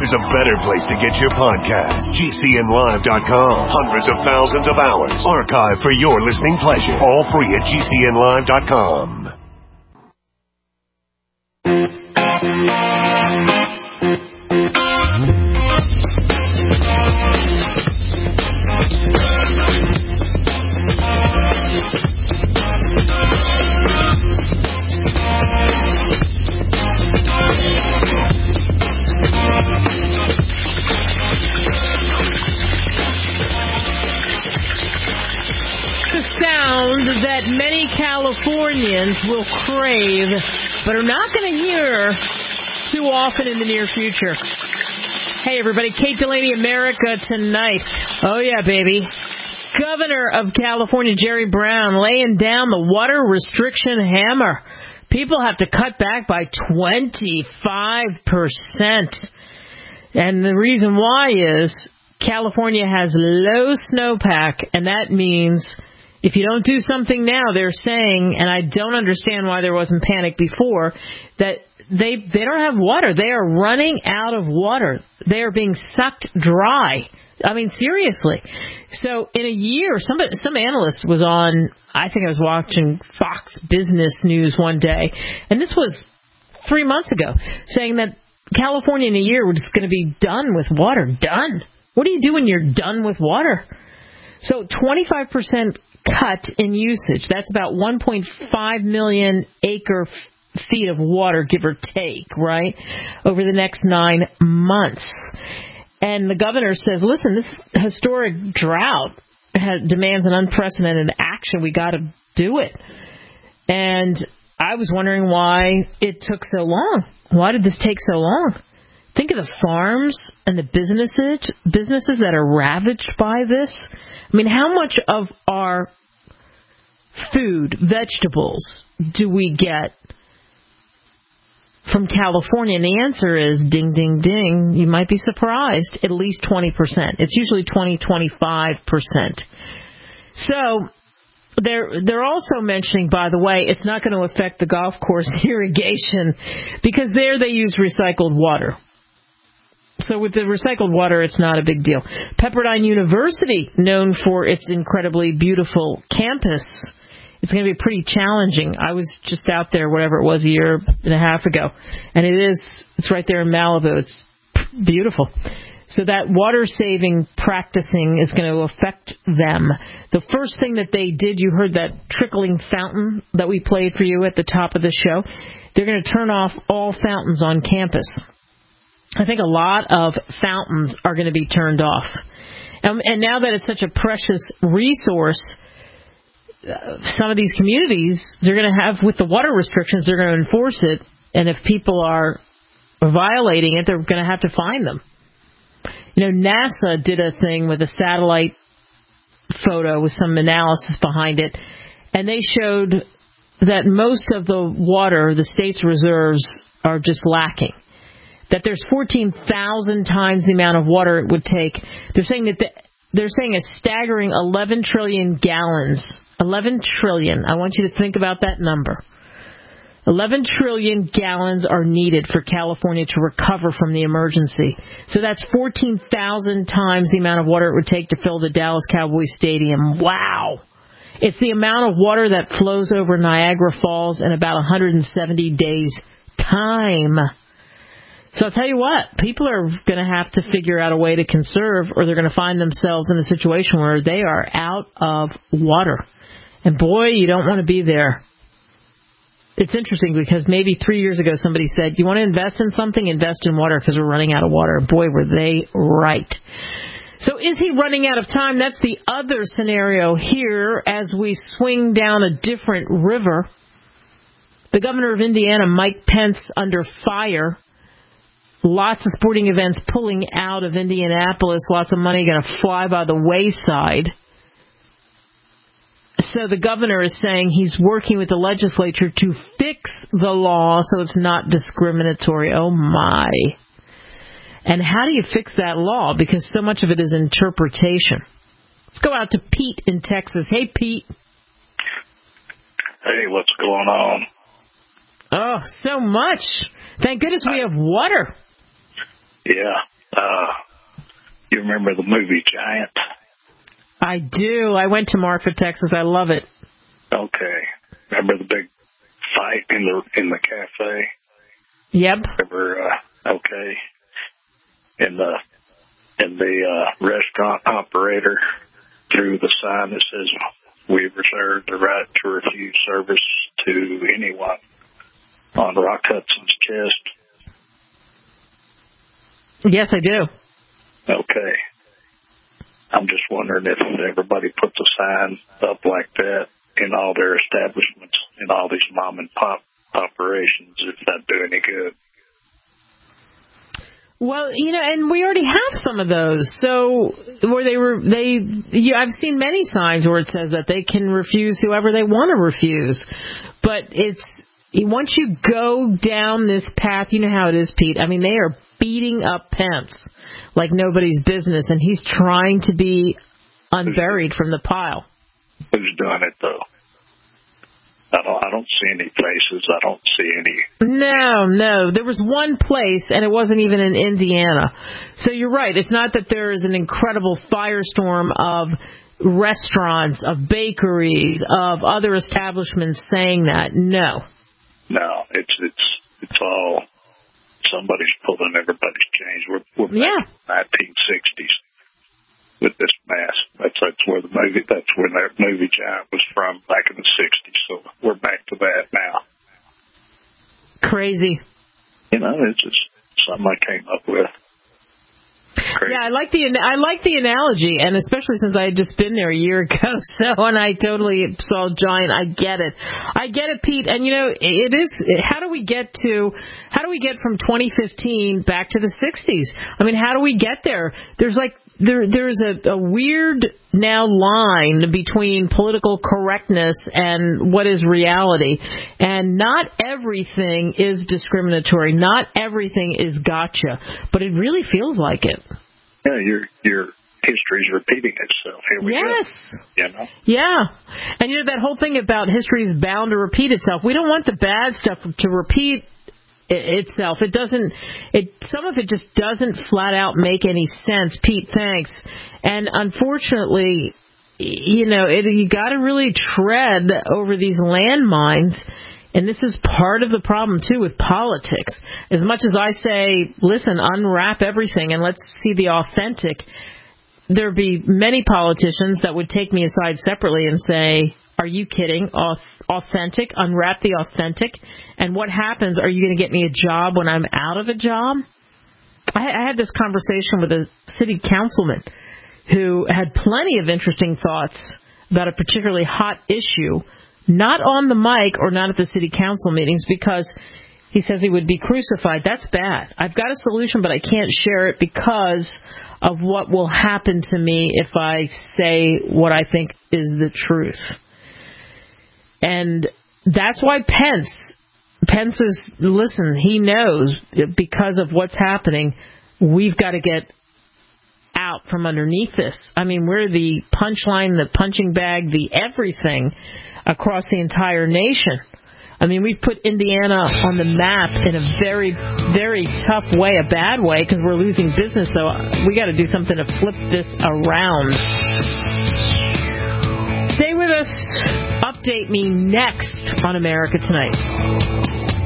there's a better place to get your podcast. GCNlive.com. Hundreds of thousands of hours archived for your listening pleasure. All free at GCNlive.com. That many Californians will crave, but are not going to hear too often in the near future. Hey, everybody, Kate Delaney, America Tonight. Oh, yeah, baby. Governor of California, Jerry Brown, laying down the water restriction hammer. People have to cut back by 25%. And the reason why is California has low snowpack, and that means if you don't do something now, they're saying, and I don't understand why there wasn't panic before, that they don't have water. They are running out of water. They are being sucked dry. I mean, seriously. So in a year, some analyst was on, I think I was watching Fox Business News one day, and this was 3 months ago, saying that California in a year was going to be done with water. Done. What do you do when you're done with water? So 25% cut in usage. That's about 1.5 million acre feet of water, give or take, right, over the next 9 months. And the governor says, listen, this historic drought demands an unprecedented action. We got to do it. And I was wondering why it took so long. Why did this take so long? Think of the farms and the businesses that are ravaged by this. I mean, how much of our food, vegetables, do we get from California? And the answer is ding, ding, ding. You might be surprised. At least 20%. It's usually 20-25%. So they're also mentioning, by the way, it's not going to affect the golf course irrigation because there they use recycled water. So with the recycled water, it's not a big deal. Pepperdine University, known for its incredibly beautiful campus, it's going to be pretty challenging. I was just out there, whatever it was, a year and a half ago, and it's right there in Malibu. It's beautiful. So that water-saving practicing is going to affect them. The first thing that they did, you heard that trickling fountain that we played for you at the top of the show. They're going to turn off all fountains on campus. I think a lot of fountains are going to be turned off. And now that it's such a precious resource, some of these communities, they're going to have, with the water restrictions, they're going to enforce it. And if people are violating it, they're going to have to fine them. You know, NASA did a thing with a satellite photo with some analysis behind it. And they showed that most of the water, the state's reserves, are just lacking. That there's 14,000 times the amount of water it would take. They're saying a staggering 11 trillion gallons. 11 trillion. I want you to think about that number. 11 trillion gallons are needed for California to recover from the emergency. So that's 14,000 times the amount of water it would take to fill the Dallas Cowboys Stadium. Wow. It's the amount of water that flows over Niagara Falls in about 170 days' time. So I'll tell you what, people are going to have to figure out a way to conserve, or they're going to find themselves in a situation where they are out of water. And boy, you don't want to be there. It's interesting because maybe 3 years ago somebody said, you want to invest in something? Invest in water because we're running out of water. Boy, were they right. So is he running out of time? That's the other scenario here as we swing down a different river. The governor of Indiana, Mike Pence, under fire. Lots of sporting events pulling out of Indianapolis. Lots of money going to fly by the wayside. So the governor is saying he's working with the legislature to fix the law so it's not discriminatory. Oh, my. And how do you fix that law? Because so much of it is interpretation. Let's go out to Pete in Texas. Hey, Pete. Hey, what's going on? Oh, so much. Thank goodness we have water. Yeah. You remember the movie Giant? I do. I went to Marfa, Texas. I love it. Okay. Remember the big fight in the cafe? Yep. Okay. And the restaurant operator threw the sign that says, "We reserve the right to refuse service to anyone," on Rock Hudson's chest. Yes, I do. Okay. I'm just wondering if everybody puts a sign up like that in all their establishments, in all these mom and pop operations, if that do any good. Well, and we already have some of those. So where I've seen many signs where it says that they can refuse whoever they want to refuse. But once you go down this path, you know how it is, Pete. I mean, they are beating up Pence like nobody's business, and he's trying to be unburied from the pile. Who's doing it, though? I don't see any places. I don't see any. No. There was one place, and it wasn't even in Indiana. So you're right. It's not that there is an incredible firestorm of restaurants, of bakeries, of other establishments saying that. No, it's all somebody's pulling everybody's chains. We're back in the 1960s with this mess. That's where that movie Giant was from, back in the 60s. So we're back to that now. Crazy. It's just something I came up with. Crazy. Yeah, I like the analogy, and especially since I had just been there a year ago. So, and I totally saw Giant. I get it, Pete. And it is. How do we get from 2015 back to the 60s? I mean, how do we get there? There's a weird now line between political correctness and what is reality. And not everything is discriminatory. Not everything is gotcha. But it really feels like it. Yeah, your history's repeating itself. Here we go. Yeah. And that whole thing about history is bound to repeat itself. We don't want the bad stuff to repeat itself. Some of it just doesn't flat out make any sense. Pete, thanks. And unfortunately, you got to really tread over these landmines. And this is part of the problem, too, with politics. As much as I say, listen, unwrap everything and let's see the authentic, there'd be many politicians that would take me aside separately and say, are you kidding? Authentic? Unwrap the authentic? And what happens? Are you going to get me a job when I'm out of a job? I had this conversation with a city councilman who had plenty of interesting thoughts about a particularly hot issue, not on the mic or not at the city council meetings, because he says he would be crucified. That's bad. I've got a solution, but I can't share it because of what will happen to me if I say what I think is the truth. And that's why Pence is, listen, he knows because of what's happening, we've got to get out from underneath this. I mean, we're the punchline, the punching bag, the everything across the entire nation. I mean, we've put Indiana on the map in a very, very tough way, a bad way, because we're losing business. So we got to do something to flip this around. Stay with us. Update me next on America Tonight.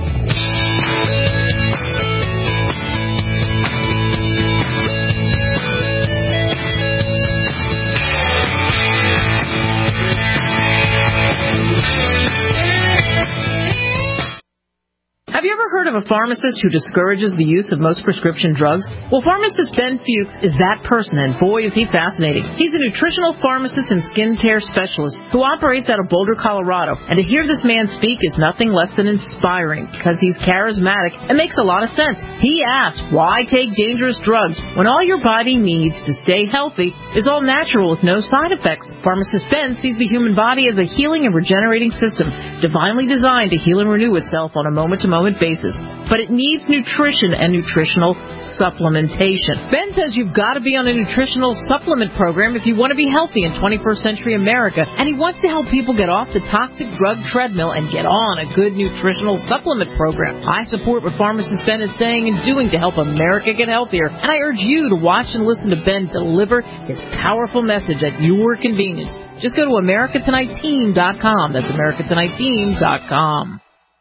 Have you ever heard of a pharmacist who discourages the use of most prescription drugs? Well, pharmacist Ben Fuchs is that person, and boy, is he fascinating. He's a nutritional pharmacist and skincare specialist who operates out of Boulder, Colorado. And to hear this man speak is nothing less than inspiring because he's charismatic and makes a lot of sense. He asks, why take dangerous drugs when all your body needs to stay healthy is all natural with no side effects? Pharmacist Ben sees the human body as a healing and regenerating system, divinely designed to heal and renew itself on a moment-to-moment basis. but it needs nutrition and nutritional supplementation. Ben says you've got to be on a nutritional supplement program if you want to be healthy in 21st century America, and he wants to help people get off the toxic drug treadmill and get on a good nutritional supplement program. I support what pharmacist Ben is saying and doing to help America get healthier, and I urge you to watch and listen to Ben deliver his powerful message at your convenience. Just go to AmericaTonightTeam.com. That's AmericaTonightTeam.com.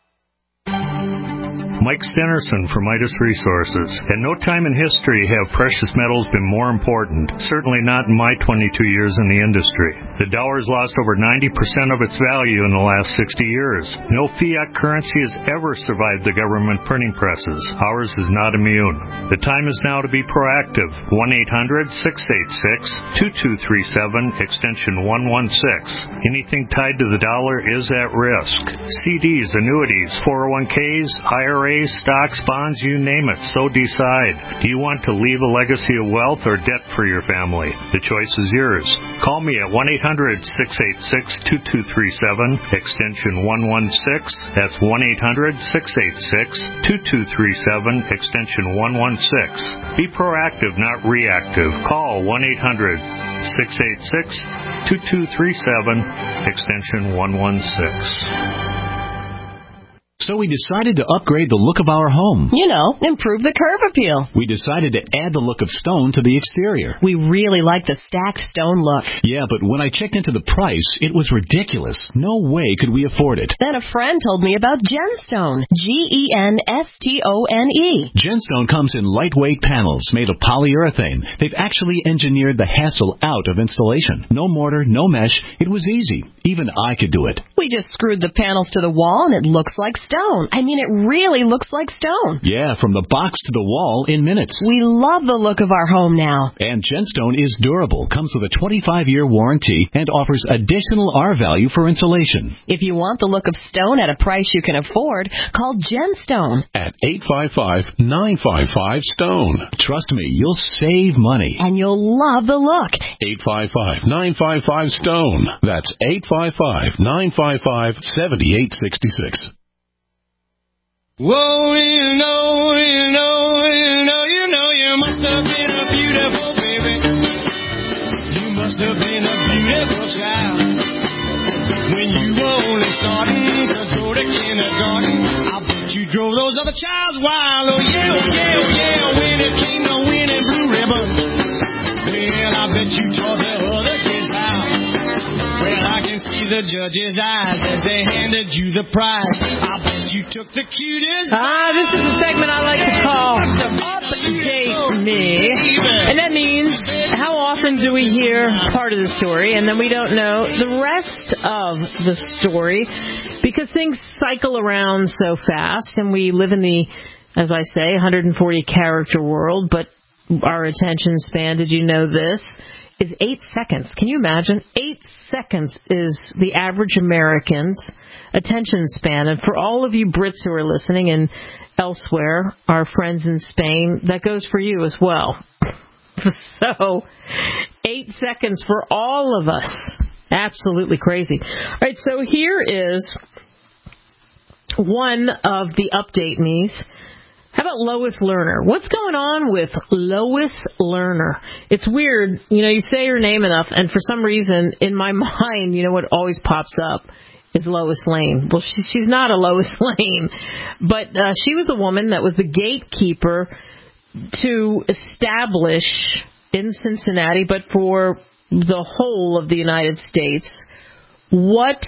Mike Stenerson from Midas Resources. At no time in history have precious metals been more important, certainly not in my 22 years in the industry. The dollar has lost over 90% of its value in the last 60 years. No fiat currency has ever survived the government printing presses. Ours is not immune. The time is now to be proactive. 1-800-686-2237, extension 116. Anything tied to the dollar is at risk. CDs, annuities, 401ks, IRAs, stocks, bonds, you name it, so decide. Do you want to leave a legacy of wealth or debt for your family? The choice is yours. Call me at 1-800-686-2237, extension 116. That's 1-800-686-2237, extension 116. Be proactive, not reactive. Call 1-800-686-2237, extension 116. So we decided to upgrade the look of our home. You know, improve the curb appeal. We decided to add the look of stone to the exterior. We really like the stacked stone look. Yeah, but when I checked into the price, it was ridiculous. No way could we afford it. Then a friend told me about Genstone. Genstone. Genstone comes in lightweight panels made of polyurethane. They've actually engineered the hassle out of installation. No mortar, no mesh. It was easy. Even I could do it. We just screwed the panels to the wall and it looks like stone. I mean, it really looks like stone. Yeah, from the box to the wall in minutes. We love the look of our home now. And Genstone is durable, comes with a 25-year warranty, and offers additional R-value for insulation. If you want the look of stone at a price you can afford, call Genstone at 855-955-STONE. Trust me, you'll save money. And you'll love the look. 855-955-STONE. That's 855-955-7866. Whoa, you must have been a beautiful baby. You must have been a beautiful child. When you were only starting to go to kindergarten, I bet you drove those other childs wild. Oh yeah, oh yeah, oh yeah, when it came to winning blue ribbon. Well, I bet you taught the other kids how. Well, I can see the judge's eyes as they handed you the prize. I bet you took the cutest. This is the segment I like to call Update Me. And that means how often do we hear part of the story and then we don't know the rest of the story because things cycle around so fast and we live in the, as I say, 140 character world, but our attention span, did you know this, is 8 seconds. Can you imagine? 8 seconds is the average American's attention span. And for all of you Brits who are listening and elsewhere, our friends in Spain, that goes for you as well. So, 8 seconds for all of us. Absolutely crazy. All right, so here is one of the update me's. How about Lois Lerner? What's going on with Lois Lerner? It's weird. You know, you say her name enough, and for some reason, in my mind, you know what always pops up is Lois Lane. Well, she's not a Lois Lane, but she was a woman that was the gatekeeper to establish in Cincinnati, but for the whole of the United States, what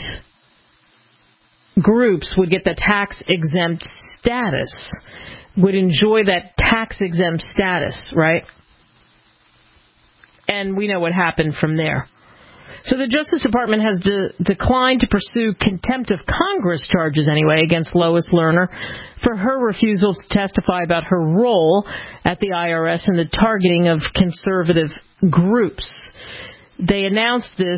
groups would get the tax-exempt status, would enjoy that tax-exempt status, right? And we know what happened from there. So the Justice Department has declined to pursue contempt of Congress charges anyway against Lois Lerner for her refusal to testify about her role at the IRS in the targeting of conservative groups. They announced this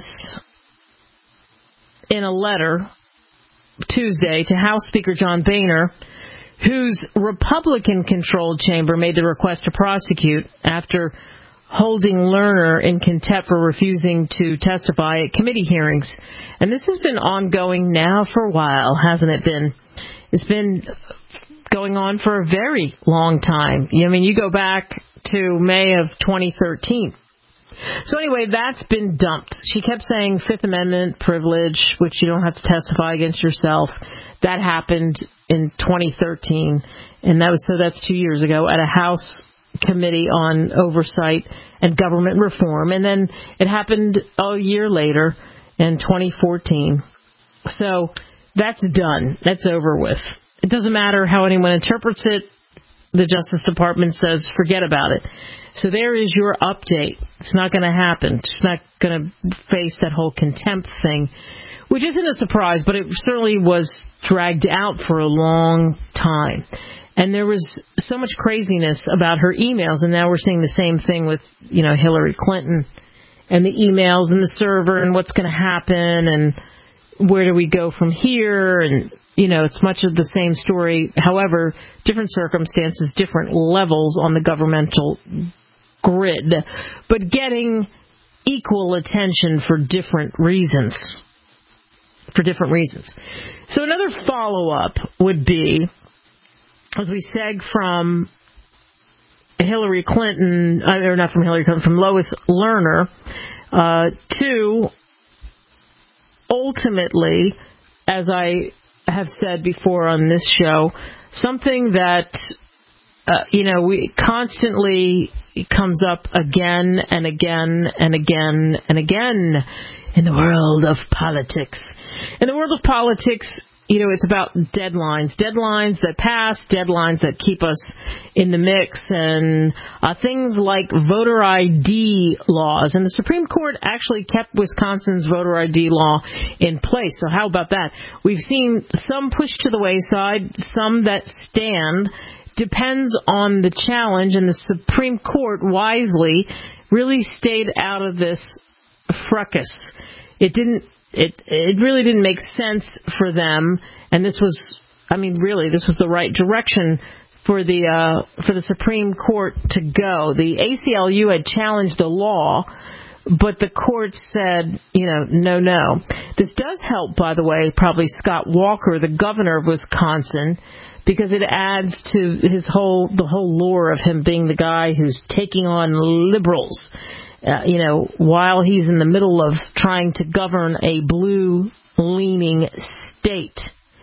in a letter Tuesday to House Speaker John Boehner, whose Republican-controlled chamber made the request to prosecute after holding Lerner in contempt for refusing to testify at committee hearings. And this has been ongoing now for a while, hasn't it been? It's been going on for a very long time. I mean, you go back to May of 2013. So anyway, that's been dumped. She kept saying Fifth Amendment privilege, which you don't have to testify against yourself. That happened in 2013, and that's 2 years ago at a House Committee on Oversight and Government Reform. And then it happened a year later in 2014. So that's done. That's over with. It doesn't matter how anyone interprets it. The Justice Department says forget about it. So there is your update. It's not going to happen. She's not going to face that whole contempt thing, which isn't a surprise, but it certainly was dragged out for a long time. And there was so much craziness about her emails, and now we're seeing the same thing with, Hillary Clinton and the emails and the server and what's going to happen and where do we go from here, and it's much of the same story. However, different circumstances, different levels on the governmental grid, but getting equal attention for different reasons. So another follow-up would be, as we seg from Hillary Clinton, or not from Hillary Clinton, from Lois Lerner, to ultimately, as I have said before on this show, something that, we constantly comes up again and again and again and again in the world of politics. In the world of politics, it's about deadlines that pass, deadlines that keep us in the mix, and things like voter ID laws. And the Supreme Court actually kept Wisconsin's voter ID law in place. So how about that? We've seen some pushed to the wayside, some that stand. Depends on the challenge, and the Supreme Court wisely really stayed out of this fracas. It really didn't make sense for them, and this was the right direction for the Supreme Court to go. The ACLU had challenged the law, but the court said, no. This does help, by the way, probably Scott Walker, the governor of Wisconsin, because it adds to the whole lore of him being the guy who's taking on liberals. While he's in the middle of trying to govern a blue-leaning state.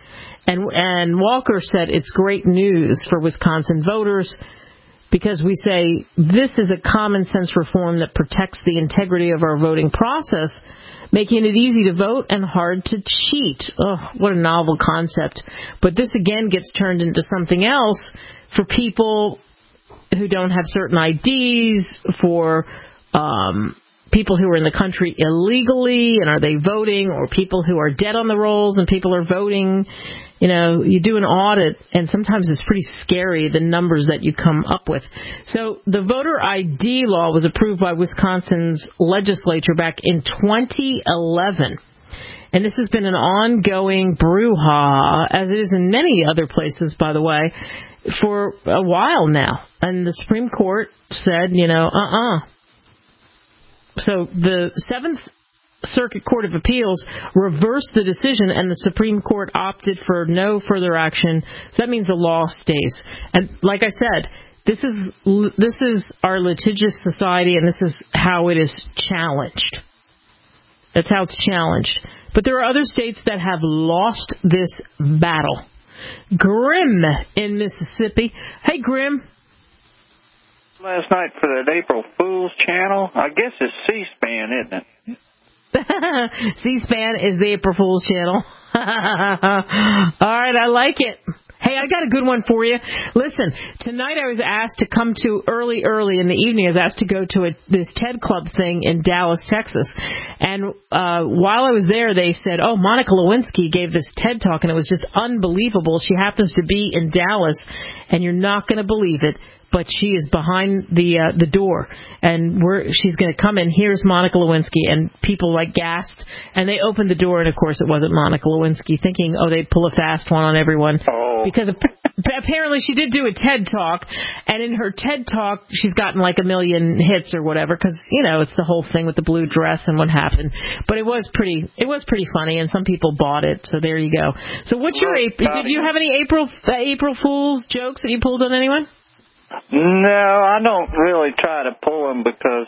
And Walker said it's great news for Wisconsin voters because we say this is a common-sense reform that protects the integrity of our voting process, making it easy to vote and hard to cheat. Oh, what a novel concept. But this, again, gets turned into something else for people who don't have certain IDs, for people who are in the country illegally, and are they voting, or people who are dead on the rolls and people are voting. You do an audit, and sometimes it's pretty scary, the numbers that you come up with. So the voter ID law was approved by Wisconsin's legislature back in 2011. And this has been an ongoing brouhaha, as it is in many other places, by the way, for a while now. And the Supreme Court said, So the Seventh Circuit Court of Appeals reversed the decision, and the Supreme Court opted for no further action. So that means the law stays. And like I said, this is our litigious society, and this is how it is challenged. That's how it's challenged. But there are other states that have lost this battle. Grim in Mississippi. Hey, Grim. Last night for that April Fool's channel. I guess it's C-SPAN, isn't it? C-SPAN is the April Fool's channel. All right, I like it. Hey, I got a good one for you. Listen, tonight I was asked to come to early in the evening. I was asked to go to this TED Club thing in Dallas, Texas. And while I was there, they said, oh, Monica Lewinsky gave this TED Talk, and it was just unbelievable. She happens to be in Dallas, and you're not going to believe it, but she is behind the door, and she's going to come in. Here's Monica Lewinsky, and people gasped, and they opened the door, and of course it wasn't Monica Lewinsky, thinking, oh, they'd pull a fast one on everyone. Oh, Because apparently she did do a TED Talk, and in her TED Talk, she's gotten like 1 million hits or whatever, because, it's the whole thing with the blue dress and what happened. But it was pretty funny, and some people bought it, so there you go. So what's your did you have any April Fool's jokes that you pulled on anyone? No, I don't really try to pull them because,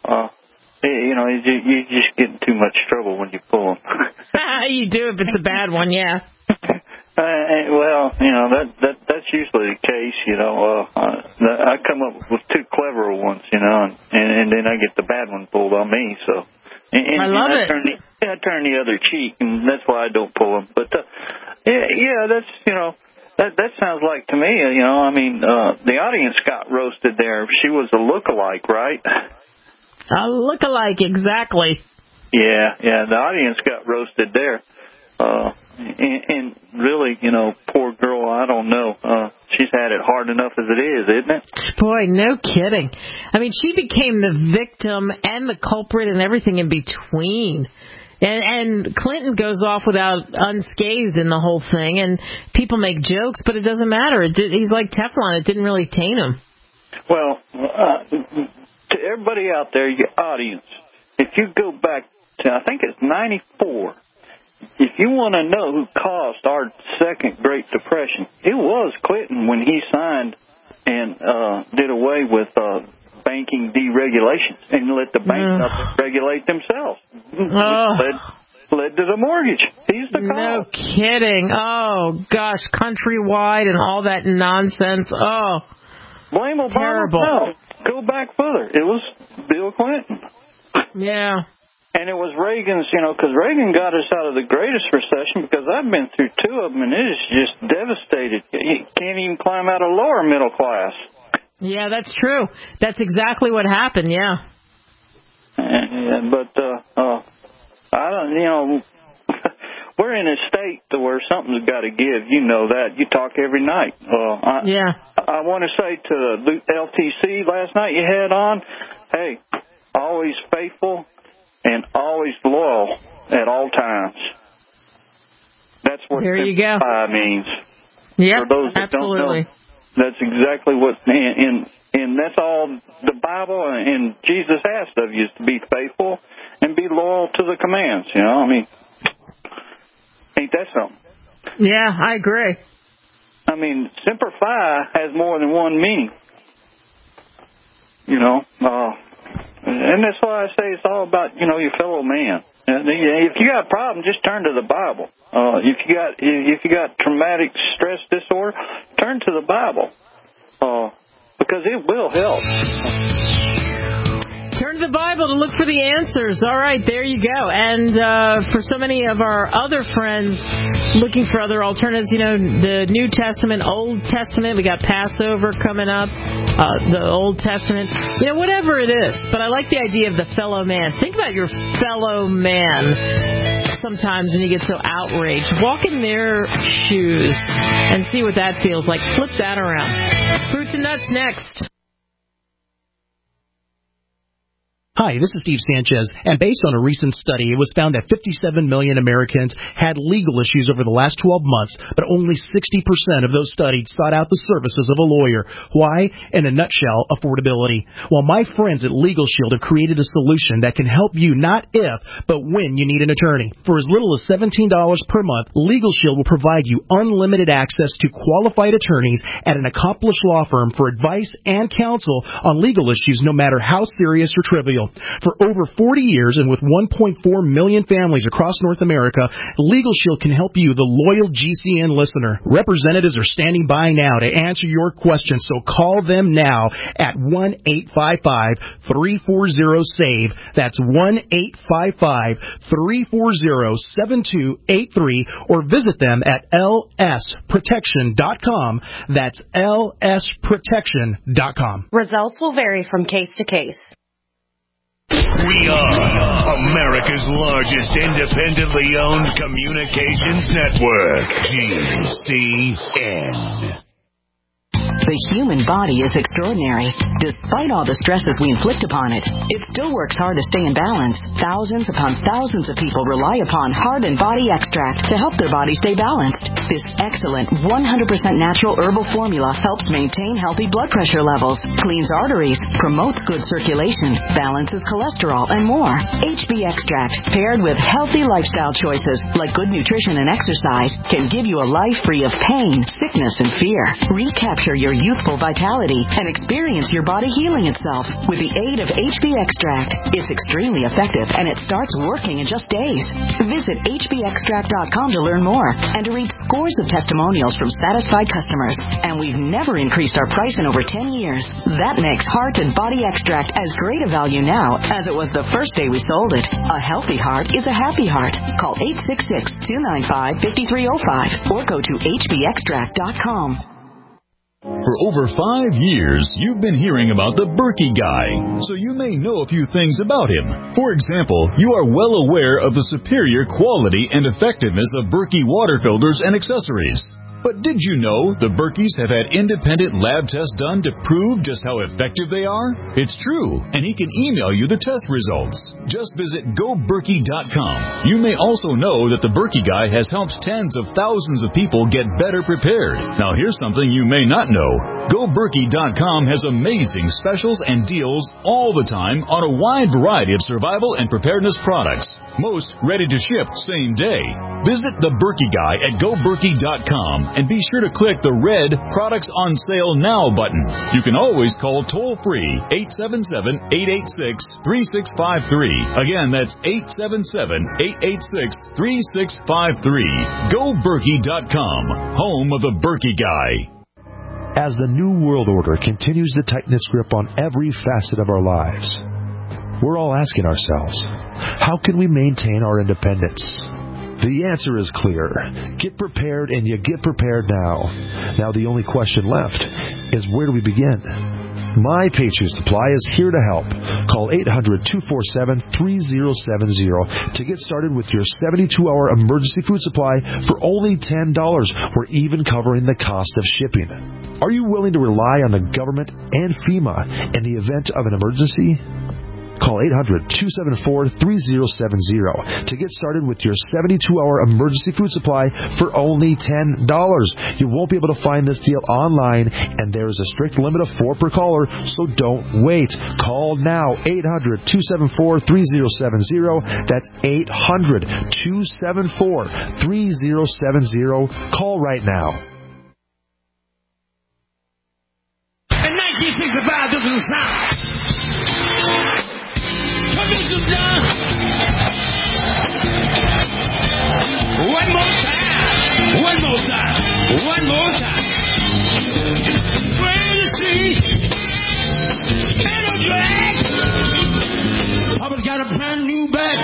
you just get in too much trouble when you pull them. You do if it's a bad one, yeah. Well, that's usually the case, I come up with too clever ones, and then I get the bad one pulled on me, so. And I love it. I turn the other cheek, and that's why I don't pull them. But, that's, that sounds like to me, the audience got roasted there. She was a lookalike, right? A lookalike, exactly. Yeah, the audience got roasted there. And really, poor girl, I don't know. She's had it hard enough as it is, isn't it? Boy, no kidding. I mean, she became the victim and the culprit and everything in between. And Clinton goes off without unscathed in the whole thing, and people make jokes, but it doesn't matter. He's like Teflon. It didn't really taint him. Well, to everybody out there, your audience, if you go back to, I think it's 94, if you want to know who caused our second Great Depression, it was Clinton when he signed and did away with banking deregulations and let the banks regulate themselves. Led to the mortgage. He's the cause. No kidding. Oh, gosh, Countrywide and all that nonsense. Oh, blame Obama? Terrible. No. Go back further. It was Bill Clinton. Yeah. And it was Reagan's, because Reagan got us out of the greatest recession, because I've been through 2 of them, and it is just devastated. You can't even climb out of lower middle class. Yeah, that's true. That's exactly what happened, yeah. But, I don't, we're in a state to where something's got to give. You know that. You talk every night. I want to say to the LTC last night you had on, hey, always faithful and always loyal at all times. That's what simplify means. Yeah, for those that absolutely. Don't know, that's exactly what, and that's all the Bible and Jesus asked of you, is to be faithful and be loyal to the commands. Ain't that something? Yeah, I agree. Semper Fi has more than one meaning. And that's why I say it's all about, your fellow man. If you got a problem, just turn to the Bible. If you got traumatic stress disorder, turn to the Bible. Because it will help. Turn to the Bible to look for the answers. All right, there you go. And for so many of our other friends looking for other alternatives, the New Testament, Old Testament, we got Passover coming up, the Old Testament, whatever it is. But I like the idea of the fellow man. Think about your fellow man sometimes when you get so outraged. Walk in their shoes and see what that feels like. Flip that around. Fruits and Nuts next. Hi, this is Steve Sanchez, and based on a recent study, it was found that 57 million Americans had legal issues over the last 12 months, but only 60% of those studied sought out the services of a lawyer. Why? In a nutshell, affordability. Well, my friends at Legal Shield have created a solution that can help you not if, but when you need an attorney. For as little as $17 per month, Legal Shield will provide you unlimited access to qualified attorneys at an accomplished law firm for advice and counsel on legal issues, no matter how serious or trivial. For over 40 years and with 1.4 million families across North America, Legal Shield can help you, the loyal GCN listener. Representatives are standing by now to answer your questions, so call them now at 1-855-340-SAVE. That's 1-855-340-7283, or visit them at lsprotection.com. That's lsprotection.com. Results will vary from case to case. We are America's largest independently owned communications network, GCN. The human body is extraordinary. Despite all the stresses we inflict upon it, it still works hard to stay in balance. Thousands upon thousands of people rely upon Heart and Body Extract to help their body stay balanced. This excellent 100% natural herbal formula helps maintain healthy blood pressure levels, cleans arteries, promotes good circulation, balances cholesterol, and more. HB Extract, paired with healthy lifestyle choices like good nutrition and exercise, can give you a life free of pain, sickness, and fear. Recapture your youthful vitality and experience your body healing itself with the aid of HB Extract. It's extremely effective and it starts working in just days. Visit hbextract.com to learn more and to read scores of testimonials from satisfied customers. And we've never increased our price in over 10 years. That makes Heart and Body Extract as great a value now as it was the first day we sold it. A healthy heart is a happy heart. Call 866-295-5305 or go to hbextract.com. For over 5 years, you've been hearing about the Berkey Guy, so you may know a few things about him. For example, you are well aware of the superior quality and effectiveness of Berkey water filters and accessories. But did you know the Berkeys have had independent lab tests done to prove just how effective they are? It's true, and he can email you the test results. Just visit GoBerkey.com. You may also know that the Berkey Guy has helped tens of thousands of people get better prepared. Now here's something you may not know. GoBerkey.com has amazing specials and deals all the time on a wide variety of survival and preparedness products. Most ready to ship same day. Visit the Berkey Guy at GoBerkey.com and be sure to click the red Products on Sale Now button. You can always call toll-free 877-886-3653. Again, that's 877-886-3653. GoBerkey.com, home of the Berkey Guy. As the New World Order continues to tighten its grip on every facet of our lives, we're all asking ourselves, how can we maintain our independence? The answer is clear. Get prepared, and you get prepared now. Now the only question left is, where do we begin? My Patriot Supply is here to help. Call 800-247-3070 to get started with your 72-hour emergency food supply for only $10. We're even covering the cost of shipping. Are you willing to rely on the government and FEMA in the event of an emergency? Call 800-274-3070 to get started with your 72-hour emergency food supply for only $10. You won't be able to find this deal online, and there is a strict limit of 4 per caller, so don't wait. Call now, 800-274-3070. That's 800-274-3070. Call right now. In 1965, this was the sound. One more time. Where you see, ain't no drag. Papa's got a brand new bag.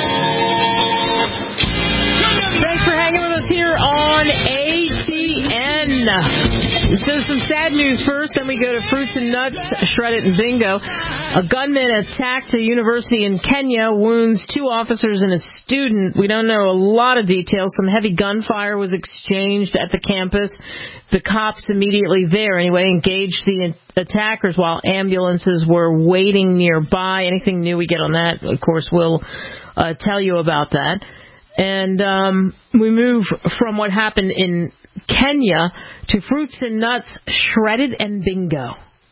Thanks for hanging with us here on ATN. So some sad news first, then we go to Fruits and Nuts, Shred It and Bingo. A gunman attacked a university in Kenya, wounds 2 officers and a student. We don't know a lot of details. Some heavy gunfire was exchanged at the campus. The cops immediately there, anyway, engaged the attackers while ambulances were waiting nearby. Anything new we get on that, of course, we'll tell you about that. And we move from what happened in Kenya to Fruits and Nuts, Shredded and Bingo.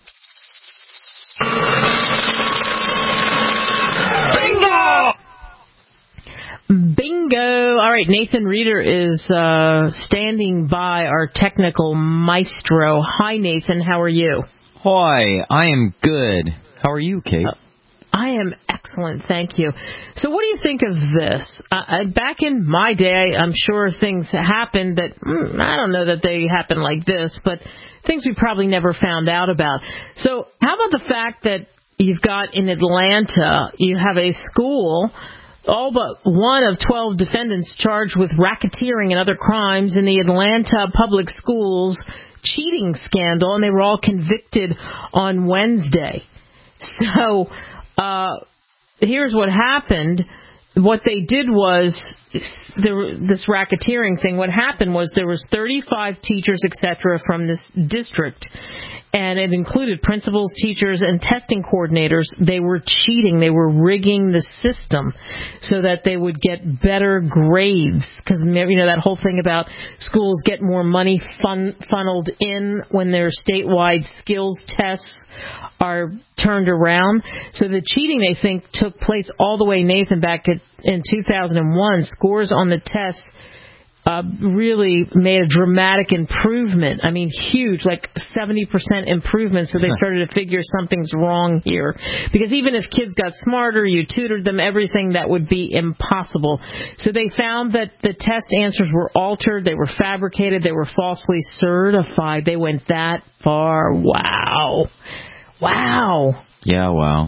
Bingo! All right, Nathan Reeder is standing by, our technical maestro. Hi, Nathan. How are you? Hi, I am good. How are you, Kate? I am excellent, thank you. So what do you think of this? Back in my day, I'm sure things happened that, I don't know that they happened like this, but things we probably never found out about. So how about the fact that you've got in Atlanta, you have a school, all but one of 12 defendants charged with racketeering and other crimes in the Atlanta public schools cheating scandal, and they were all convicted on Wednesday. So here's what happened. What they did was, this racketeering thing, what happened was there was 35 teachers, etc., from this district, and it included principals, teachers, and testing coordinators. They were cheating. They were rigging the system so that they would get better grades. Because, that whole thing about schools get more money funneled in when their statewide skills tests are turned around. So the cheating, they think, took place all the way, Nathan, back in 2001. Scores on the tests really made a dramatic improvement. I mean, huge, like 70% improvement. So they started to figure something's wrong here. Because even if kids got smarter, you tutored them, everything, that would be impossible. So they found that the test answers were altered, they were fabricated, they were falsely certified. They went that far. Wow. Yeah, wow.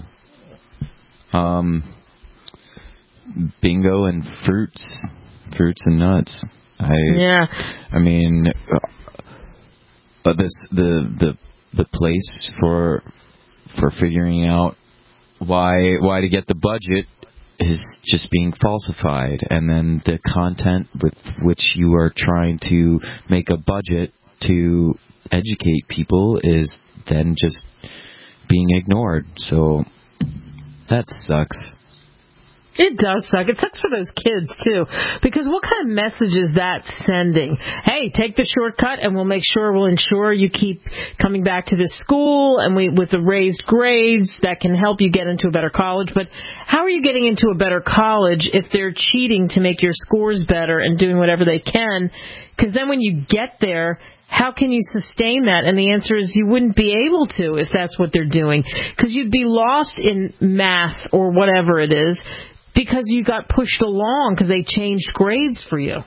Bingo and fruits and nuts. I mean, the place for figuring out why to get the budget is just being falsified, and then the content with which you are trying to make a budget to educate people is then just being ignored. So that sucks. It does suck. It sucks for those kids, too, because what kind of message is that sending? Hey, take the shortcut, and we'll ensure you keep coming back to this school, and with the raised grades, that can help you get into a better college. But how are you getting into a better college if they're cheating to make your scores better and doing whatever they can? Because then when you get there, how can you sustain that? And the answer is you wouldn't be able to if that's what they're doing, because you'd be lost in math or whatever it is, because you got pushed along because they changed grades for you.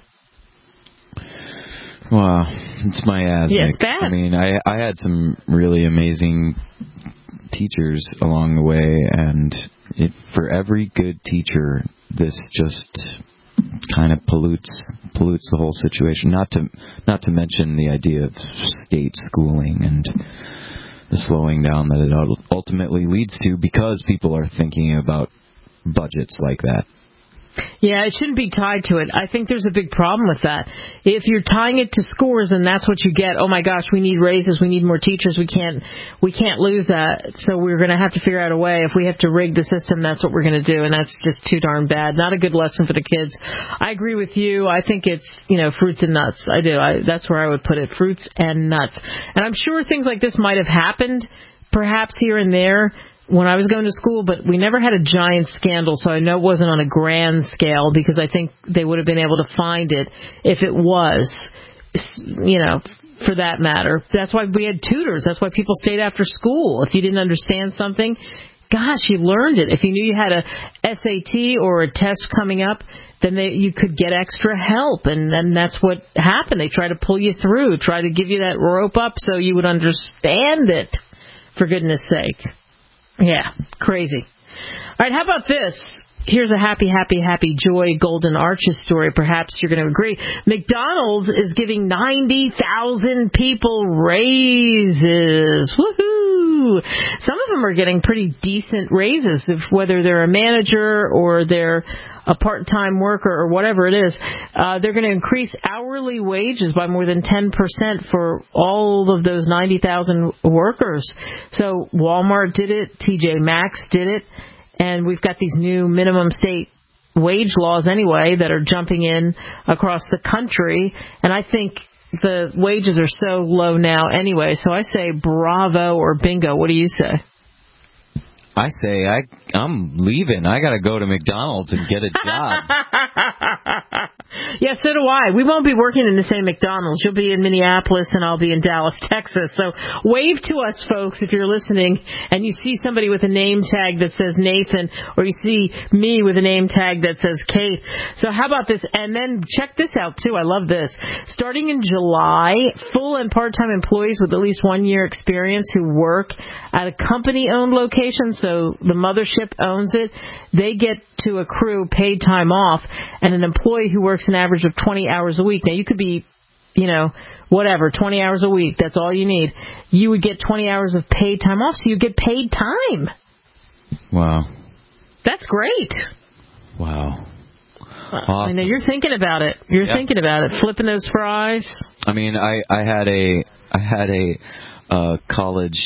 Wow, it's miasmic. Yeah, it's bad. I mean, I had some really amazing teachers along the way, and for every good teacher, this just kind of pollutes the whole situation. Not to mention the idea of state schooling and the slowing down that it ultimately leads to, because people are thinking about budgets like that. Yeah, it shouldn't be tied to it. I think there's a big problem with that. If you're tying it to scores and that's what you get, oh my gosh, we need raises, we need more teachers, we can't lose that. So we're going to have to figure out a way. If we have to rig the system, that's what we're going to do, and that's just too darn bad. Not a good lesson for the kids. I agree with you. I think it's, fruits and nuts. I do. That's where I would put it, fruits and nuts. And I'm sure things like this might have happened, perhaps here and there, when I was going to school, but we never had a giant scandal, so I know it wasn't on a grand scale, because I think they would have been able to find it if it was, for that matter. That's why we had tutors. That's why people stayed after school. If you didn't understand something, gosh, you learned it. If you knew you had a SAT or a test coming up, then you could get extra help, and then that's what happened. They try to pull you through, try to give you that rope up so you would understand it, for goodness sake. Yeah, crazy. All right, how about this? Here's a happy joy Golden Arches story. Perhaps you're going to agree. McDonald's is giving 90,000 people raises. Woohoo! Some of them are getting pretty decent raises, whether they're a manager or they're a part-time worker or whatever it is. They're going to increase hourly wages by more than 10% for all of those 90,000 workers. So Walmart did it, TJ Maxx did it, and we've got these new minimum state wage laws anyway that are jumping in across the country, and I think the wages are so low now anyway, so I say bravo or bingo. What do you say? I say I'm leaving. I got to go to McDonald's and get a job. Yeah, so do I. We won't be working in the same McDonald's. You'll be in Minneapolis and I'll be in Dallas, Texas. So wave to us, folks, if you're listening and you see somebody with a name tag that says Nathan, or you see me with a name tag that says Kate. So how about this? And then check this out, too. I love this. Starting in July, full and part-time employees with at least 1 year experience who work at a company-owned location, so the mothership owns it, they get to accrue paid time off, and an employee who works an average of 20 hours a week. Now, you could be, 20 hours a week. That's all you need. You would get 20 hours of paid time off, so you get paid time. Wow. That's great. Wow. Awesome. I know you're thinking about it. You're thinking about it. Flipping those fries. I mean, I had a college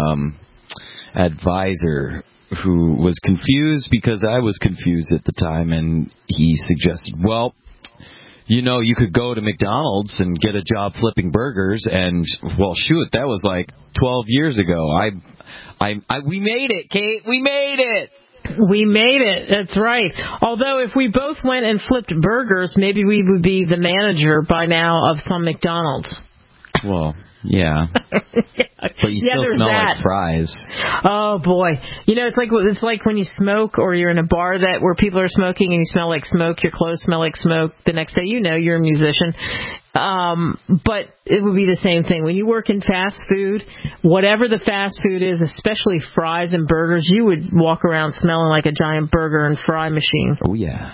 advisor who was confused because I was confused at the time, and he suggested, well, you know, you could go to McDonald's and get a job flipping burgers, and, well, shoot, that was like 12 years ago. We made it, Kate. We made it. We made it. That's right. Although if we both went and flipped burgers, maybe we would be the manager by now of some McDonald's. Well, yeah. But you still smell like fries. Oh boy. You know, it's like when you smoke or you're in a bar where people are smoking and you smell like smoke, your clothes smell like smoke. The next day you know you're a musician. But it would be the same thing. When you work in fast food, whatever the fast food is, especially fries and burgers, you would walk around smelling like a giant burger and fry machine. Oh yeah.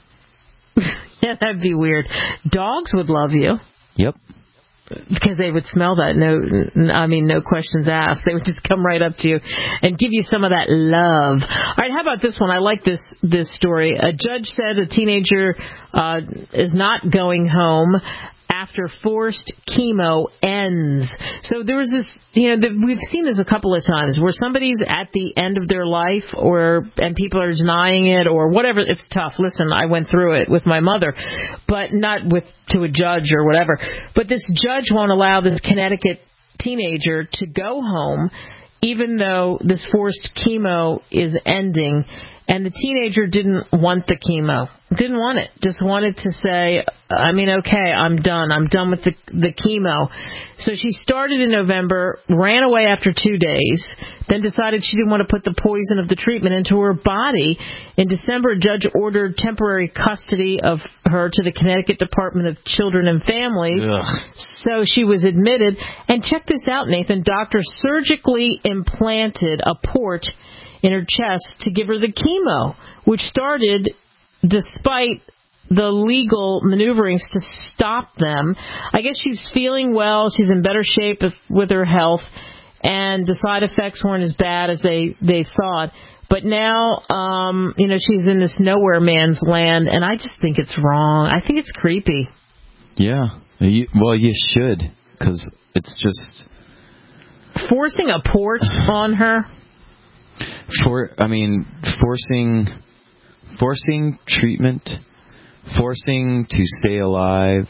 Yeah, that'd be weird. Dogs would love you. Yep. Because they would smell that. No questions asked. They would just come right up to you and give you some of that love. All right, how about this one? I like this story. A judge said a teenager is not going home after forced chemo ends. So there was this, we've seen this a couple of times where somebody's at the end of their life and people are denying it or whatever. It's tough. Listen, I went through it with my mother, but not to a judge or whatever. But this judge won't allow this Connecticut teenager to go home even though this forced chemo is ending. And the teenager didn't want the chemo. Didn't want it. Just wanted to say, okay, I'm done. I'm done with the chemo. So she started in November, ran away after 2 days, then decided she didn't want to put the poison of the treatment into her body. In December, a judge ordered temporary custody of her to the Connecticut Department of Children and Families. Ugh. So she was admitted. And check this out, Nathan. Doctors surgically implanted a port in her chest to give her the chemo, which started despite the legal maneuverings to stop them. I guess she's feeling well. She's in better shape with her health, and the side effects weren't as bad as they thought. But now, she's in this nowhere man's land, and I just think it's wrong. I think it's creepy. Yeah. You should, because it's just forcing a port on her. Forcing treatment, forcing to stay alive.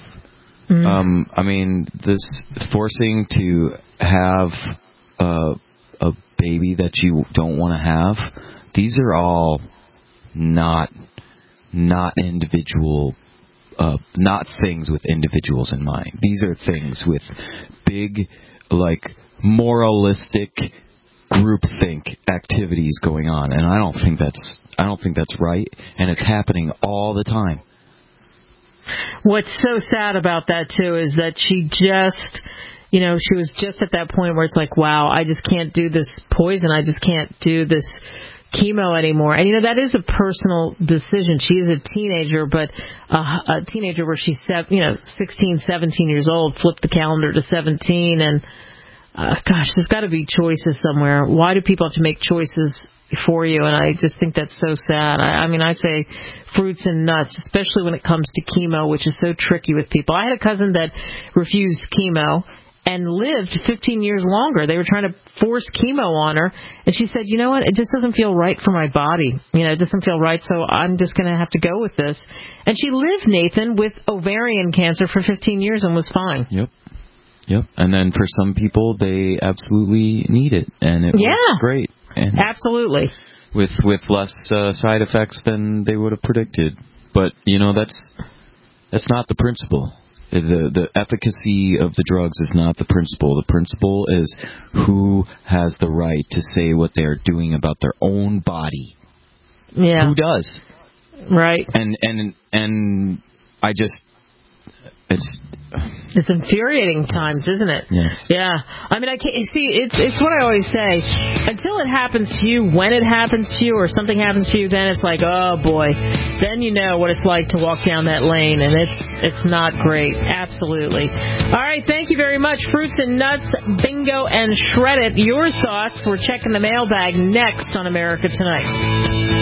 This forcing to have a baby that you don't want to have. These are all not individual, not things with individuals in mind. These are things with big, moralistic groupthink activities going on, and I don't think that's right, and it's happening all the time. What's so sad about that too is that she just, she was just at that point where it's like, wow, I just can't do this poison, I just can't do this chemo anymore. And that is a personal decision. She is a teenager, but a teenager where she's 16, 17 years old, flipped the calendar to 17, and there's got to be choices somewhere. Why do people have to make choices for you? And I just think that's so sad. I say fruits and nuts, especially when it comes to chemo, which is so tricky with people. I had a cousin that refused chemo and lived 15 years longer. They were trying to force chemo on her, and she said, you know what, it just doesn't feel right for my body. It doesn't feel right, so I'm just going to have to go with this. And she lived, Nathan, with ovarian cancer for 15 years and was fine. Yep. And then for some people, they absolutely need it, and it works great. And absolutely. With less side effects than they would have predicted. But, that's not the principle. The efficacy of the drugs is not the principle. The principle is who has the right to say what they're doing about their own body. Yeah. Who does? Right. And I just... It's infuriating times, isn't it? Yes. Yeah. I can't see. It's what I always say. Until it happens to you, when it happens to you, or something happens to you, then it's like, oh boy. Then you know what it's like to walk down that lane, and it's not great. Absolutely. All right. Thank you very much, Fruits and Nuts, Bingo, and Shred It. Your thoughts? We're checking the mailbag next on America Tonight.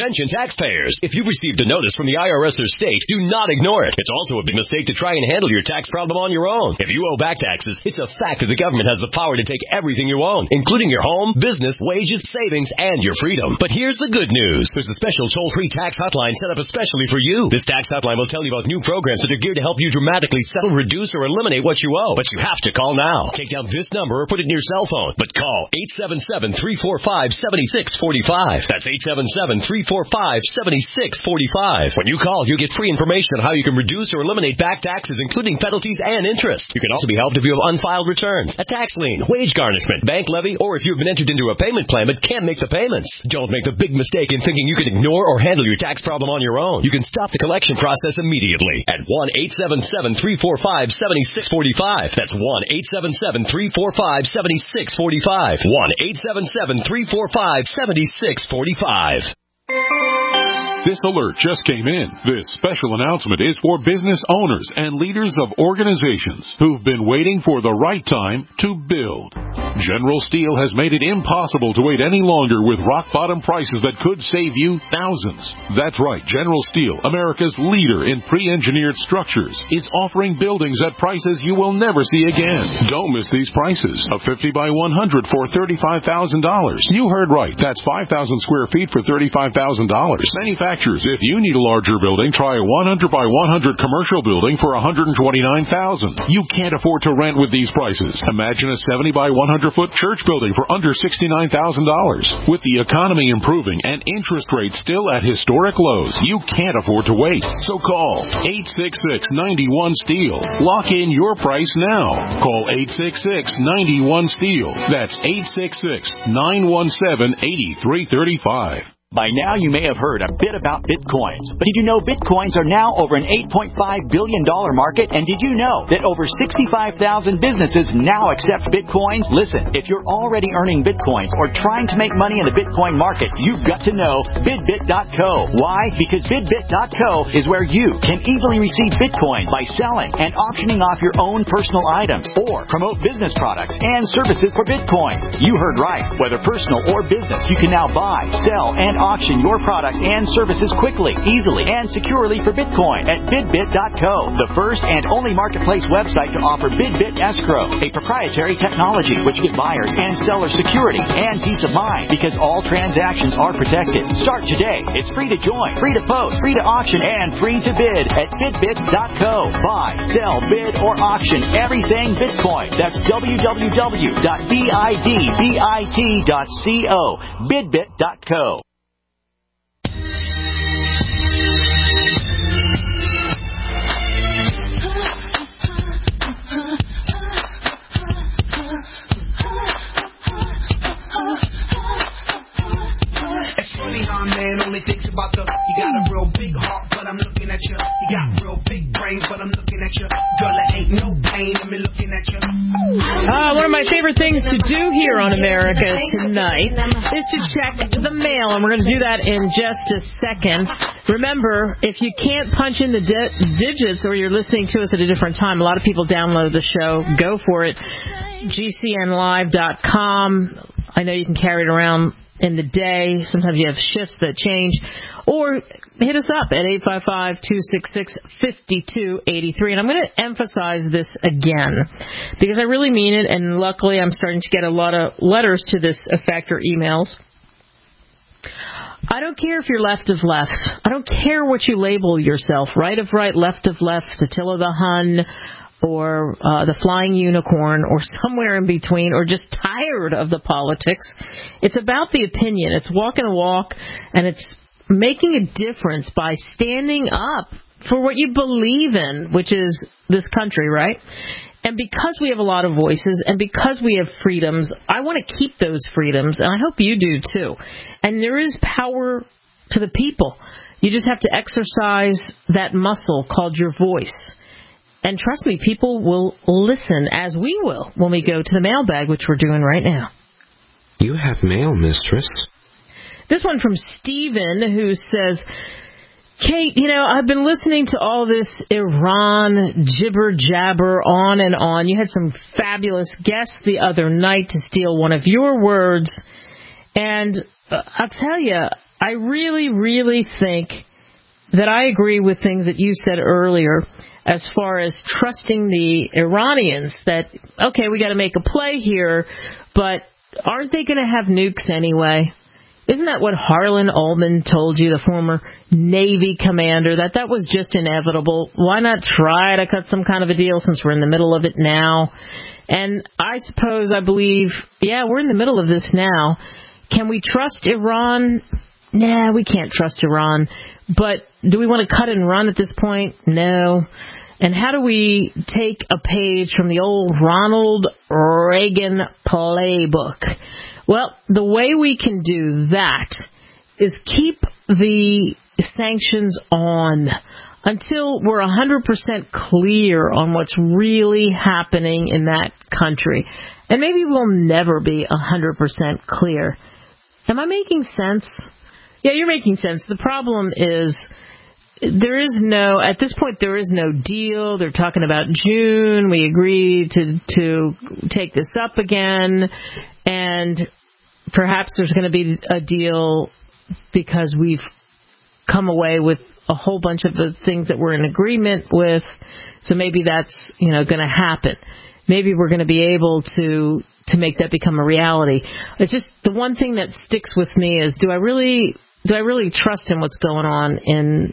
Attention taxpayers. If you've received a notice from the IRS or state, do not ignore it. It's also a big mistake to try and handle your tax problem on your own. If you owe back taxes, it's a fact that the government has the power to take everything you own, including your home, business, wages, savings, and your freedom. But here's the good news. There's a special toll-free tax hotline set up especially for you. This tax hotline will tell you about new programs that are geared to help you dramatically settle, reduce, or eliminate what you owe. But you have to call now. Take down this number or put it in your cell phone. But call 877-345-7645. That's 877-345-7645. When you call, you get free information on how you can reduce or eliminate back taxes, including penalties and interest. You can also be helped if you have unfiled returns, a tax lien, wage garnishment, bank levy, or if you've been entered into a payment plan but can't make the payments. Don't make the big mistake in thinking you can ignore or handle your tax problem on your own. You can stop the collection process immediately at 1-877-345-7645. That's 1-877-345-7645. 1-877-345-7645. This alert just came in. This special announcement is for business owners and leaders of organizations who've been waiting for the right time to build. General Steel has made it impossible to wait any longer with rock-bottom prices that could save you thousands. That's right, General Steel, America's leader in pre-engineered structures, is offering buildings at prices you will never see again. Don't miss these prices. A 50 by 100 for $35,000. You heard right. That's 5,000 square feet for $35,000. Manufacturers, if you need a larger building, try a 100 by 100 commercial building for $129,000. You can't afford to rent with these prices. Imagine a 70 by 100 foot church building for under $69,000. With the economy improving and interest rates still at historic lows, you can't afford to wait. So call 866-91-STEEL. Lock in your price now. Call 866-91-STEEL. That's 866-917-8335. By now, you may have heard a bit about Bitcoins. But did you know Bitcoins are now over an $8.5 billion market? And did you know that over 65,000 businesses now accept Bitcoins? Listen, if you're already earning Bitcoins or trying to make money in the Bitcoin market, you've got to know BidBit.co. Why? Because BidBit.co is where you can easily receive Bitcoin by selling and auctioning off your own personal items or promote business products and services for Bitcoin. You heard right. Whether personal or business, you can now buy, sell, and auction your product and services quickly, easily, and securely for Bitcoin at BidBit.co, the first and only marketplace website to offer BidBit Escrow, a proprietary technology which gives buyers and sellers security and peace of mind because all transactions are protected. Start today. It's free to join, free to post, free to auction, and free to bid at BidBit.co. Buy, sell, bid, or auction everything Bitcoin. That's www.bidbit.co. BidBit.co. It's funny how a man only thinks about the. You got a real big heart, but I'm looking at you. You got real big brains, but I'm looking at you. Girl, it ain't no pain in me looking at you. One of my favorite things to do here on America Tonight is to check the mail, and we're going to do that in just a second. Remember, if you can't punch in the digits or you're listening to us at a different time, a lot of people download the show. Go for it. GCNlive.com. I know you can carry it around in the day. Sometimes you have shifts that change. Or hit us up at 855-266-5283. And I'm going to emphasize this again because I really mean it, and luckily I'm starting to get a lot of letters to this effect or emails. I don't care if you're left of left. I don't care what you label yourself, right of right, left of left, Attila the Hun, or the Flying Unicorn, or somewhere in between, or just tired of the politics. It's about the opinion. It's walking a walk, and it's making a difference by standing up for what you believe in, which is this country, right? And because we have a lot of voices, and because we have freedoms, I want to keep those freedoms, and I hope you do too. And there is power to the people. You just have to exercise that muscle called your voice. And trust me, people will listen, as we will, when we go to the mailbag, which we're doing right now. You have mail, mistress. This one from Stephen, who says, Kate, I've been listening to all this Iran jibber-jabber on and on. You had some fabulous guests the other night, to steal one of your words. And I'll tell you, I really, really think that I agree with things that you said earlier as far as trusting the Iranians that, okay, we got to make a play here, but aren't they going to have nukes anyway? Isn't that what Harlan Ullman told you, the former Navy commander, that was just inevitable? Why not try to cut some kind of a deal since we're in the middle of it now? And I believe, we're in the middle of this now. Can we trust Iran? Nah, we can't trust Iran. But do we want to cut and run at this point? No. And how do we take a page from the old Ronald Reagan playbook? Well, the way we can do that is keep the sanctions on until we're 100% clear on what's really happening in that country. And maybe we'll never be 100% clear. Am I making sense? Yeah, you're making sense. The problem is at this point, there is no deal. They're talking about June. We agreed to take this up again. And perhaps there's going to be a deal because we've come away with a whole bunch of the things that we're in agreement with. So maybe that's, going to happen. Maybe we're going to be able to make that become a reality. It's just the one thing that sticks with me is, do I really trust in what's going on in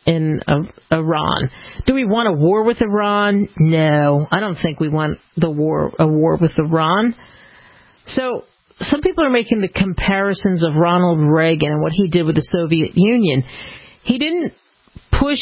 Iran? Do we want a war with Iran? No, I don't think we want a war with Iran. So some people are making the comparisons of Ronald Reagan and what he did with the Soviet Union. He didn't push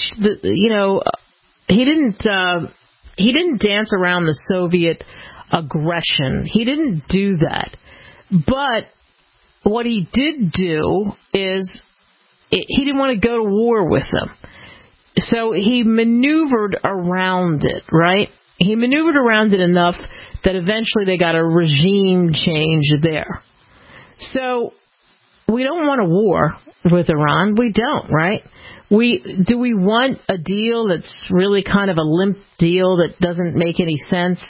he didn't dance around the Soviet aggression. He didn't do that. But what he did do is he didn't want to go to war with them. So he maneuvered around it, right? He maneuvered around it enough that eventually they got a regime change there. So we don't want a war with Iran. We don't, right? Do we want a deal that's really kind of a limp deal that doesn't make any sense?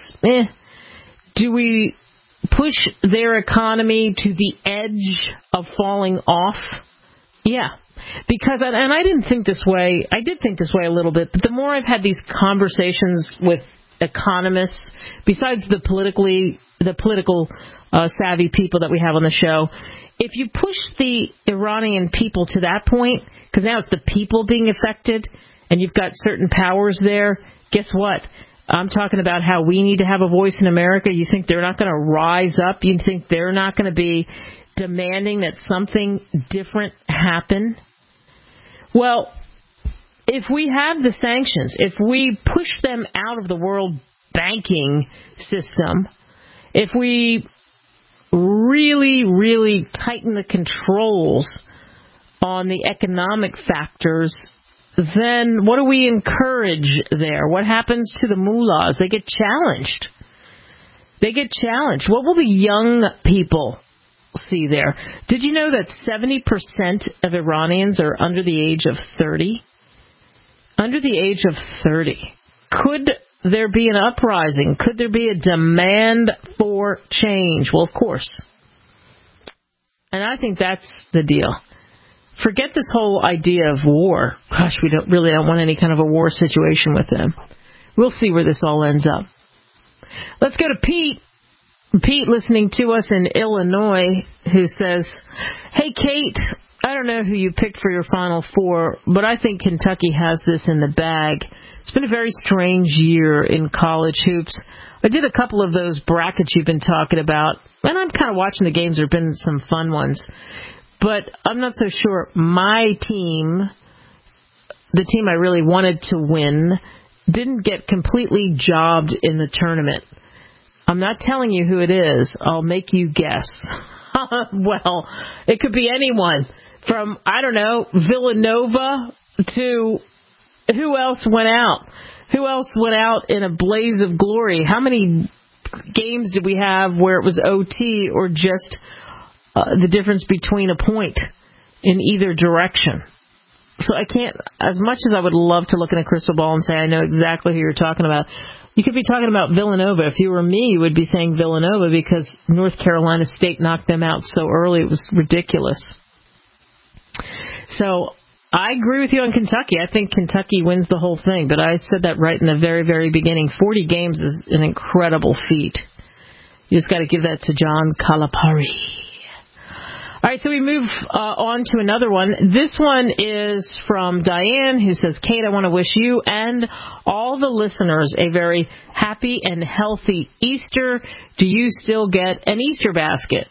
Do we push their economy to the edge of falling off? Yeah. Because, and I didn't think this way, I did think this way a little bit, but the more I've had these conversations with economists, besides the political savvy people that we have on the show, if you push the Iranian people to that point, because now it's the people being affected, and you've got certain powers there, guess what? I'm talking about how we need to have a voice in America. You think they're not going to rise up? You think they're not going to be demanding that something different happen? Well, if we have the sanctions, if we push them out of the world banking system, if we really, really tighten the controls on the economic factors, then what do we encourage there? What happens to the mullahs? They get challenged. What will the young people see there? Did you know that 70% of Iranians are under the age of 30? Under the age of 30. Could there be an uprising? Could there be a demand for change? Well, of course. And I think that's the deal. Forget this whole idea of war. Gosh, we don't want any kind of a war situation with them. We'll see where this all ends up. Let's go to Pete. Pete, listening to us in Illinois, who says, "Hey, Kate, I don't know who you picked for your Final Four, but I think Kentucky has this in the bag. It's been a very strange year in college hoops. I did a couple of those brackets you've been talking about, and I'm kind of watching the games. There have been some fun ones. But I'm not so sure my team, the team I really wanted to win, didn't get completely jobbed in the tournament. I'm not telling you who it is. I'll make you guess." Well, it could be anyone from, I don't know, Villanova to who else went out? Who else went out in a blaze of glory? How many games did we have where it was OT or just the difference between a point in either direction? So I can't, as much as I would love to look in a crystal ball and say I know exactly who you're talking about, you could be talking about Villanova. If you were me, you would be saying Villanova because North Carolina State knocked them out so early. It was ridiculous. So I agree with you on Kentucky. I think Kentucky wins the whole thing, but I said that right in the very, very beginning. 40 games is an incredible feat. You just got to give that to John Calipari. All right, so we move on to another one. This one is from Diane, who says, Kate, I want to wish you and all the listeners a very happy and healthy Easter. Do you still get an Easter basket?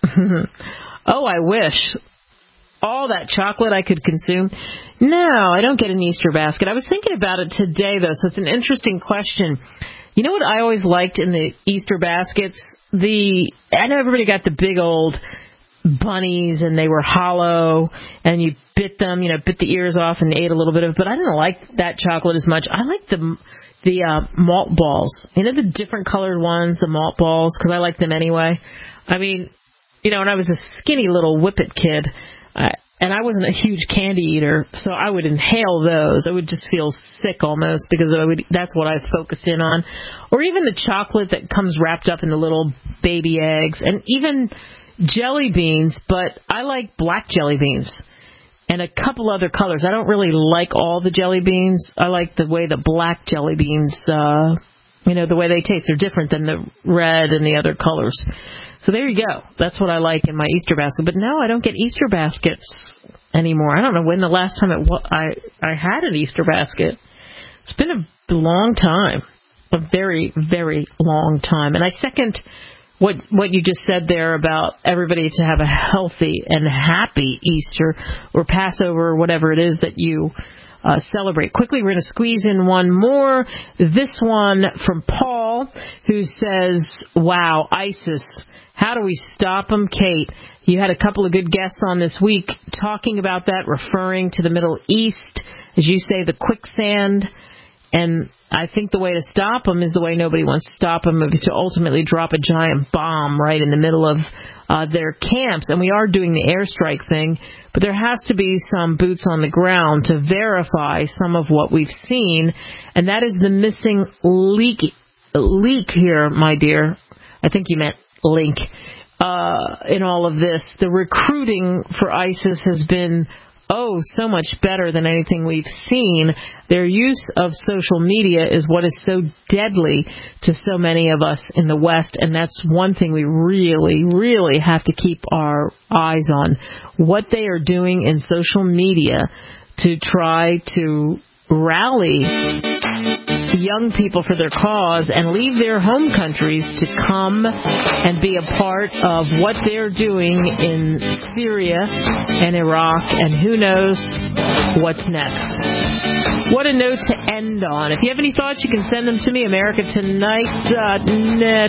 Oh, I wish. All that chocolate I could consume. No, I don't get an Easter basket. I was thinking about it today, though, so it's an interesting question. You know what I always liked in the Easter baskets? I know everybody got the big old bunnies, and they were hollow, and you bit them, bit the ears off and ate a little bit of it, but I didn't like that chocolate as much. I like the malt balls. The different colored ones, the malt balls, because I like them anyway. I mean, when I was a skinny little whippet kid, and I wasn't a huge candy eater, so I would inhale those. I would just feel sick almost because that's what I focused in on. Or even the chocolate that comes wrapped up in the little baby eggs, and even jelly beans, but I like black jelly beans and a couple other colors. I don't really like all the jelly beans. I like the way the black jelly beans, the way they taste. They're different than the red and the other colors. So there you go. That's what I like in my Easter basket. But no, I don't get Easter baskets anymore. I don't know when the last time I had an Easter basket. It's been a long time, a very, very long time. And I second what you just said there about everybody to have a healthy and happy Easter or Passover or whatever it is that you celebrate. Quickly, we're going to squeeze in one more. This one from Paul, who says, wow, ISIS, how do we stop them, Kate? You had a couple of good guests on this week talking about that, referring to the Middle East, as you say, the quicksand. And I think the way to stop them is the way nobody wants to stop them, to ultimately drop a giant bomb right in the middle of their camps. And we are doing the airstrike thing, but there has to be some boots on the ground to verify some of what we've seen. And that is the missing leak here, my dear. I think you meant link. In all of this, the recruiting for ISIS has been so much better than anything we've seen. Their use of social media is what is so deadly to so many of us in the West, and that's one thing we really, really have to keep our eyes on. What they are doing in social media to try to rally young people for their cause and leave their home countries to come and be a part of what they're doing in Syria and Iraq, and who knows what's next. What a note to end on. If you have any thoughts, you can send them to me, americatonight.net.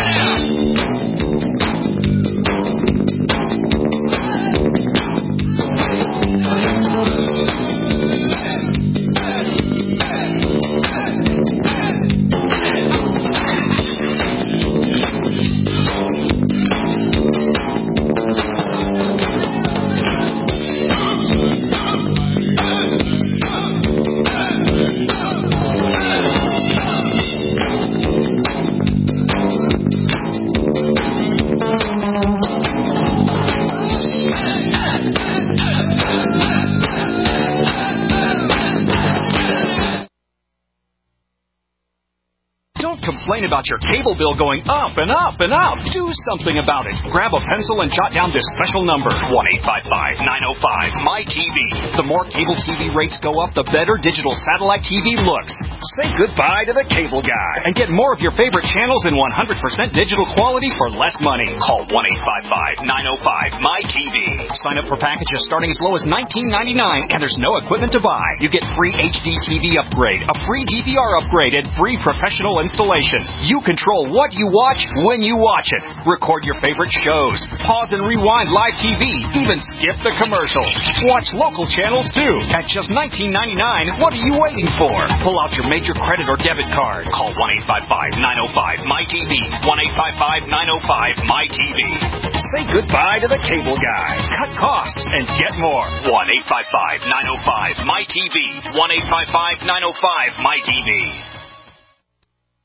Complain about your cable bill going up and up and up. Do something about it. Grab a pencil and jot down this special number, 1-855-905-MY-TV. The more cable TV rates go up, the better digital satellite TV looks. Say goodbye to the cable guy and get more of your favorite channels in 100% digital quality for less money. Call 1-855-905-MY-TV. Sign up for packages starting as low as $19.99, and there's no equipment to buy. You get free HD TV upgrade, a free DVR upgrade, and free professional installation. You control what you watch when you watch it. Record your favorite shows. Pause and rewind live TV. Even skip the commercials. Watch local channels too. At just $19.99, what are you waiting for? Pull out your major credit or debit card. Call 1-855-905-MY-TV. 1-855-905-MY-TV. Say goodbye to the cable guy. Cut costs and get more. 1-855-905-MY-TV. 1-855-905-MY-TV.